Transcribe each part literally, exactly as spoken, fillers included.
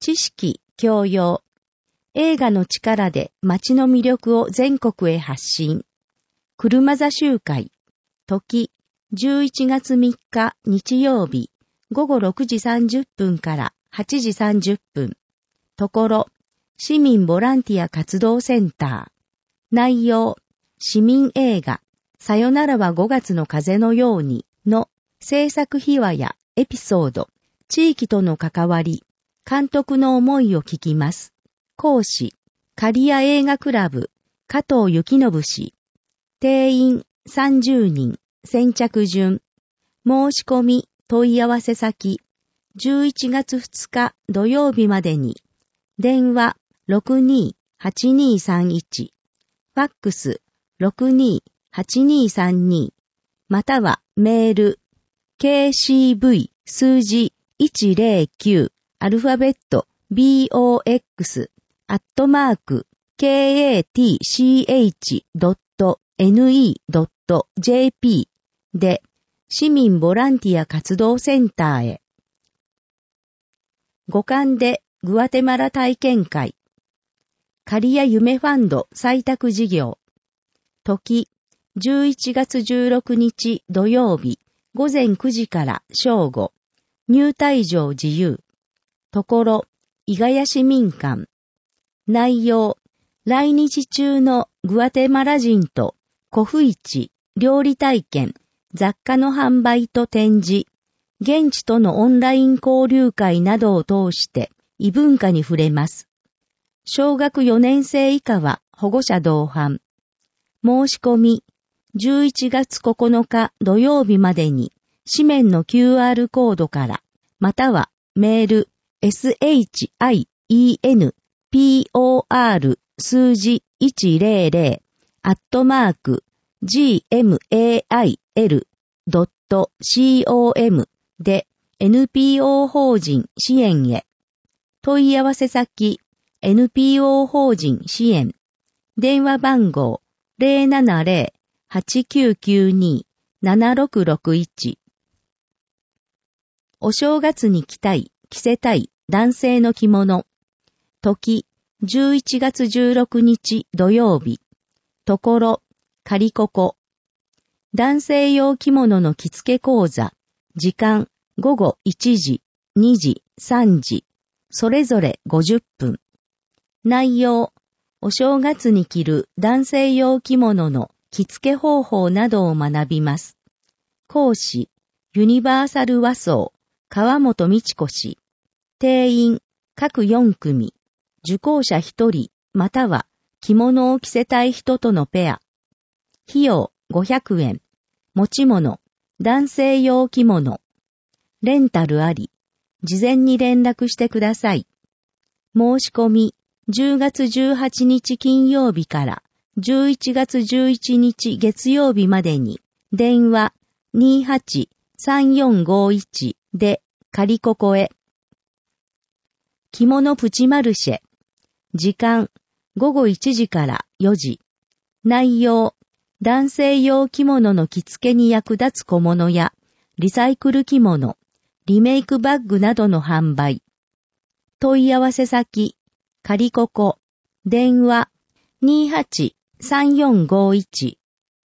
知識、教養。映画の力で街の魅力を全国へ発信。車座集会。時、じゅういちがつみっか日曜日、ごごろくじさんじゅっぷんからはちじさんじゅっぷん。ところ、市民ボランティア活動センター。内容、市民映画、さよならはごがつの風のようにの制作秘話やエピソード、地域との関わり、監督の思いを聞きます。講師、刈谷映画クラブ、加藤幸信氏。定員さんじゅうにん、先着順。申し込み、問い合わせ先、じゅういちがつふつか土曜日までに。電話 ろくにーはちにーさんいち、ファックス ろくにーはちにーさんに、またはメール ケーシーブイ 数字いちぜろきゅうアルファベット ボックス アットマーク ケーエーティーシーエイチドットエヌイードットジェーピー で市民ボランティア活動センターへ。五感でグアテマラ体験会。刈谷夢ファンド採択事業。時、じゅういちがつじゅうろくにち土曜日、ごぜんくじから正午。入退場自由。ところ、伊賀谷市民館。内容、来日中のグアテマラ人と古布市、料理体験、雑貨の販売と展示、現地とのオンライン交流会などを通して異文化に触れます。小学よねんせい以下は保護者同伴。申し込み、じゅういちがつここのか土曜日までに、紙面の キューアール コードから、またはメール、シン ポー 数字いちぜろぜろ、アットマーク、ジーエムエーアイエルドットコム で エヌピーオー 法人支援へ。問い合わせ先、エヌピーオー 法人支援。電話番号 ゼロななゼロ はちきゅうきゅうに ななろくろくいち。お正月に着たい、着せたい男性の着物。時、じゅういちがつじゅうろくにち土曜日。ところ、カリココ。男性用着物の着付け講座。時間、ごごいちじ、にじ、さんじ。それぞれごじゅっぷん。内容、お正月に着る男性用着物の着付け方法などを学びます。講師、ユニバーサル和装、川本美智子氏。定員、各よんくみ。受講者ひとり、または着物を着せたい人とのペア。費用ごひゃくえん。持ち物、男性用着物。レンタルあり。事前に連絡してください。申し込み、じゅうがつじゅうはちにち金曜日からじゅういちがつじゅういちにち月曜日までに、電話 にーはちさんよんごいち でカリココへ。着物プチマルシェ。時間、ごごいちじからよじ。内容、男性用着物の着付けに役立つ小物や、リサイクル着物、リメイクバッグなどの販売。問い合わせ先、カリココ、電話 にーはちさんよんごいち。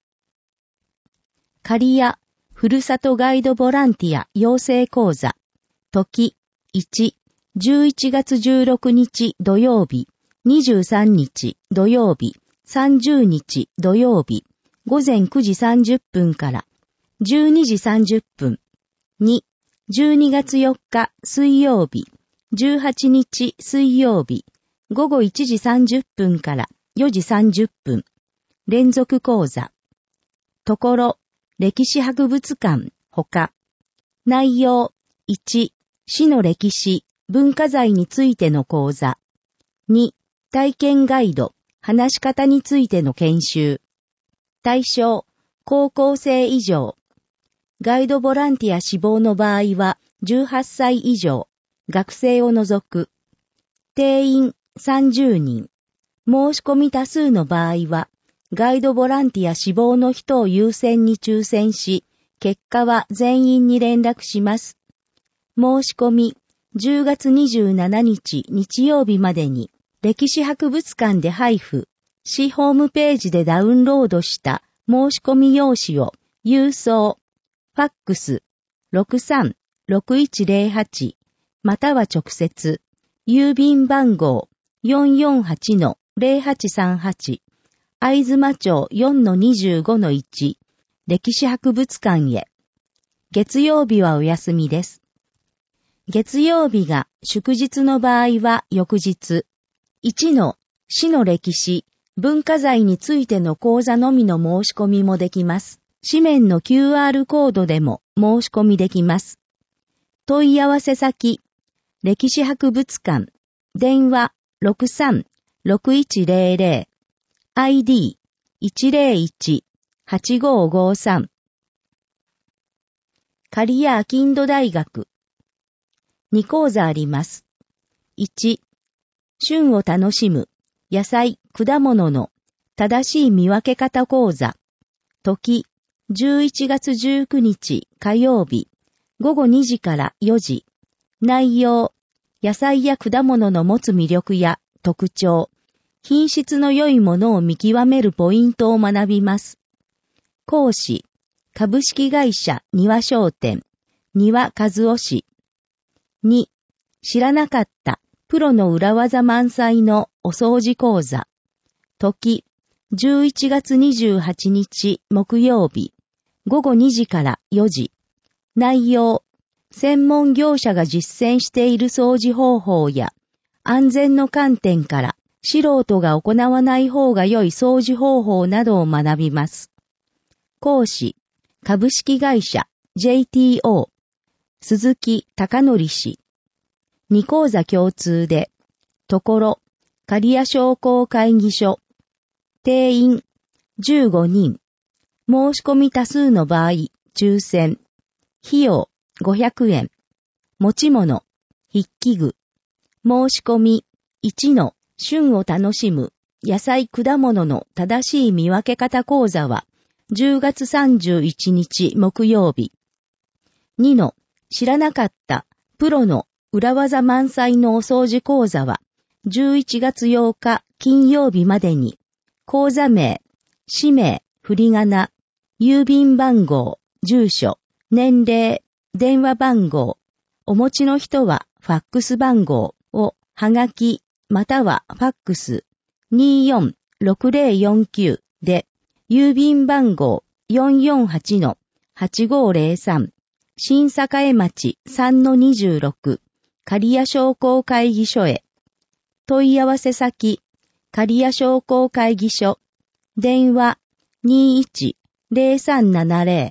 刈谷、ふるさとガイドボランティア養成講座。時、いち、じゅういちがつじゅうろくにち土曜日、にじゅうさんにち土曜日、さんじゅうにち土曜日、ごぜんくじさんじゅっぷんからじゅうにじさんじゅっぷん。に、じゅうにがつよっか水曜日、じゅうはちにち水曜日、ごごいちじさんじゅっぷんからよじさんじゅっぷん。連続講座。ところ、歴史博物館、ほか。内容、いち、市の歴史、文化財についての講座。に、体験ガイド、話し方についての研修。対象、高校生以上。ガイドボランティア志望の場合はじゅうはっさい以上、学生を除く。定員さんじゅうにん。申し込み多数の場合は、ガイドボランティア志望の人を優先に抽選し、結果は全員に連絡します。申し込み、 じゅうがつにじゅうしちにち日曜日までに歴史博物館で配布、市ホームページでダウンロードした申し込み用紙を郵送、ファックス ろくさんろくいちゼロはち または直接、郵便番号 よんよんはちのゼロはちさんはち 会津間町 よんのにじゅうごのいち 歴史博物館へ。月曜日はお休みです。月曜日が祝日の場合は翌日、いちの市の歴史、文化財についての講座のみの申し込みもできます。紙面の キューアール コードでも申し込みできます。問い合わせ先、歴史博物館、電話 ろくさんろくいちゼロゼロ、アイディーいちゼロいちはちごごさん。刈谷秋インド大学。に講座あります。いち、旬を楽しむ野菜、果物の正しい見分け方講座。時、じゅういちがつじゅうくにち火曜日、ごごにじからよじ。内容、野菜や果物の持つ魅力や特徴、品質の良いものを見極めるポイントを学びます。講師、株式会社庭商店、庭和夫氏。に、知らなかったプロの裏技満載のお掃除講座。時、じゅういちがつにじゅうはちにち木曜日、ごごにじからよじ。内容、専門業者が実践している掃除方法や、安全の観点から素人が行わない方が良い掃除方法などを学びます。講師、株式会社 ジェイティーオー、鈴木貴則氏。に講座共通で、ところ、刈谷商工会議所。定員、じゅうごにん。申し込み多数の場合、抽選。費用、ごひゃくえん。持ち物、筆記具。申し込み、いちの旬を楽しむ野菜果物の正しい見分け方講座は、じゅうがつさんじゅういちにち木曜日。にの知らなかったプロの裏技満載のお掃除講座は、じゅういちがつようか金曜日までに、講座名、氏名、振り仮名、郵便番号、住所、年齢、電話番号、お持ちの人はファックス番号をはがきまたはファックス にーよんろくゼロよんきゅう で、郵便番号 よんよんはちのはちごゼロさん、新栄町 さんのにじゅうろく、刈谷商工会議所へ。問い合わせ先、刈谷商工会議所。電話 にーいちゼロさんななゼ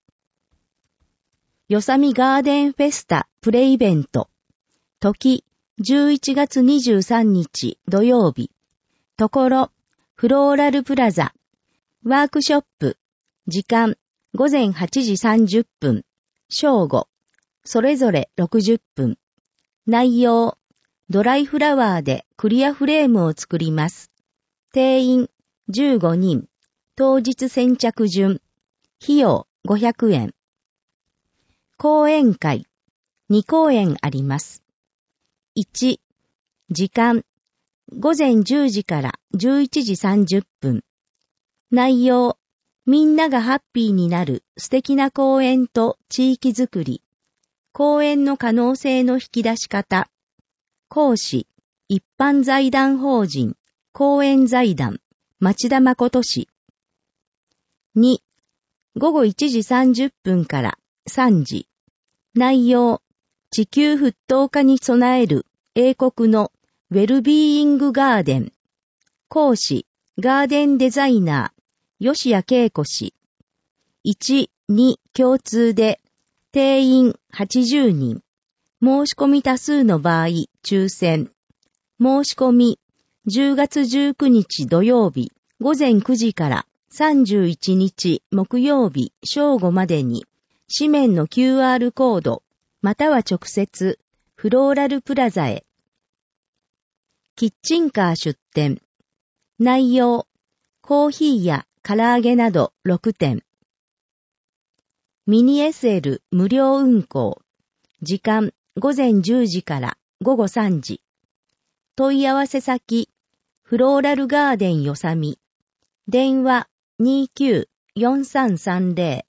ロ。よさみガーデンフェスタプレイベント。時、じゅういちがつにじゅうさんにち土曜日。ところ、フローラルプラザ。ワークショップ。時間、ごぜんはちじさんじゅっぷん。正午。それぞれろくじゅっぷん。内容、ドライフラワーでクリアフレームを作ります。定員、じゅうごにん。当日先着順。費用、ごひゃくえん。講演会。に講演あります。いち、時間、ごぜんじゅうじからじゅういちじさんじゅっぷん。内容、みんながハッピーになる素敵な公園と地域づくり。公園の可能性の引き出し方。講師、一般財団法人、公園財団、町田誠氏。に、ごごいちじさんじゅっぷんからさんじ。内容、地球沸騰化に備える英国のウェルビーイングガーデン。講師、ガーデンデザイナー、吉谷恵子氏。いち、に共通で、定員はちじゅうにん。申し込み多数の場合、抽選。申し込み、じゅうがつじゅうくにち土曜日、ごぜんくじからさんじゅういちにち木曜日正午までに、紙面の キューアール コード、または直接、フローラルプラザへ。キッチンカー出店。内容、コーヒーや唐揚げなどろくてん。ミニ エスエル 無料運行。時間午前じゅうじから午後さんじ。問い合わせ先、フローラルガーデンよさみ。電話 にきゅうよんさんさんゼロ。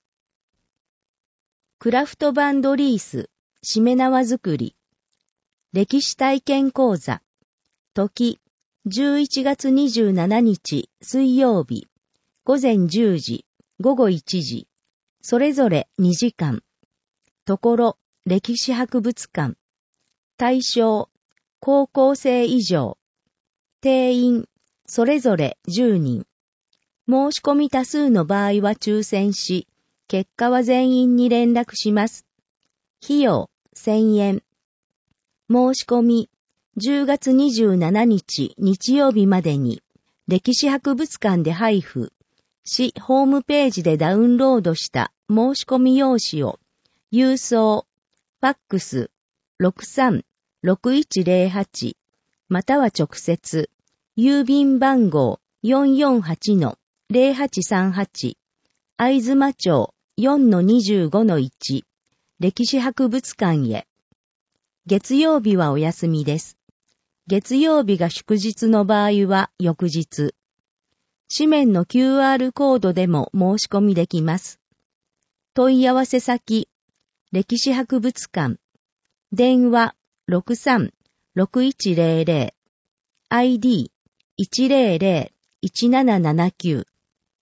クラフトバンドリース、しめ縄作り。歴史体験講座。時、じゅういちがつにじゅうしちにち水曜日。午前じゅうじ、午後いちじ。それぞれにじかん。ところ、歴史博物館。対象、高校生以上。定員、それぞれじゅうにん。申し込み多数の場合は抽選し、結果は全員に連絡します。費用、せんえん。申し込み、じゅうがつにじゅうしちにち日曜日までに、歴史博物館で配布、市ホームページでダウンロードした申し込み用紙を、郵送、ファックス ろくさんろくいちゼロはち、または直接、郵便番号 よんよんはちのゼロはちさんはち、会津間町 よんのにじゅうごのいち、歴史博物館へ。月曜日はお休みです。月曜日が祝日の場合は翌日。紙面の キューアール コードでも申し込みできます。問い合わせ先、歴史博物館。電話 ろくさんろくいちゼロゼロ、アイディーいちゼロゼロいちななななきゅう。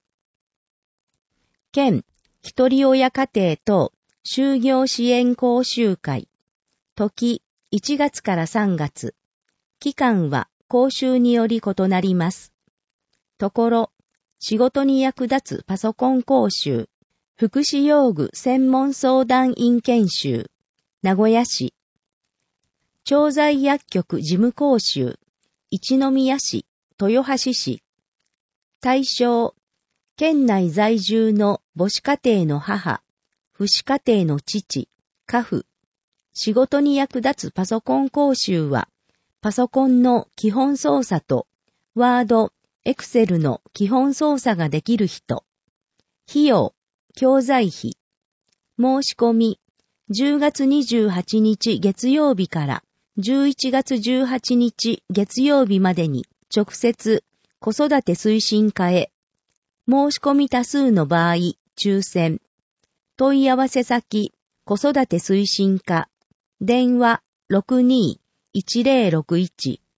県、一人親家庭等、就業支援講習会。時、いちがつからさんがつ。期間は講習により異なります。ところ、仕事に役立つパソコン講習、福祉用具専門相談員研修、名古屋市。調剤薬局事務講習、一宮市、豊橋市。対象、県内在住の母子家庭の母、父子家庭の父、家父。仕事に役立つパソコン講習は、パソコンの基本操作と、ワード、エクセルの基本操作ができる人。費用、教材費。申し込み、じゅうがつにじゅうはちにち月曜日からじゅういちがつじゅうはちにち月曜日までに直接子育て推進課へ。申し込み多数の場合、抽選。問い合わせ先、子育て推進課。電話 ろくにーいちゼロろくいち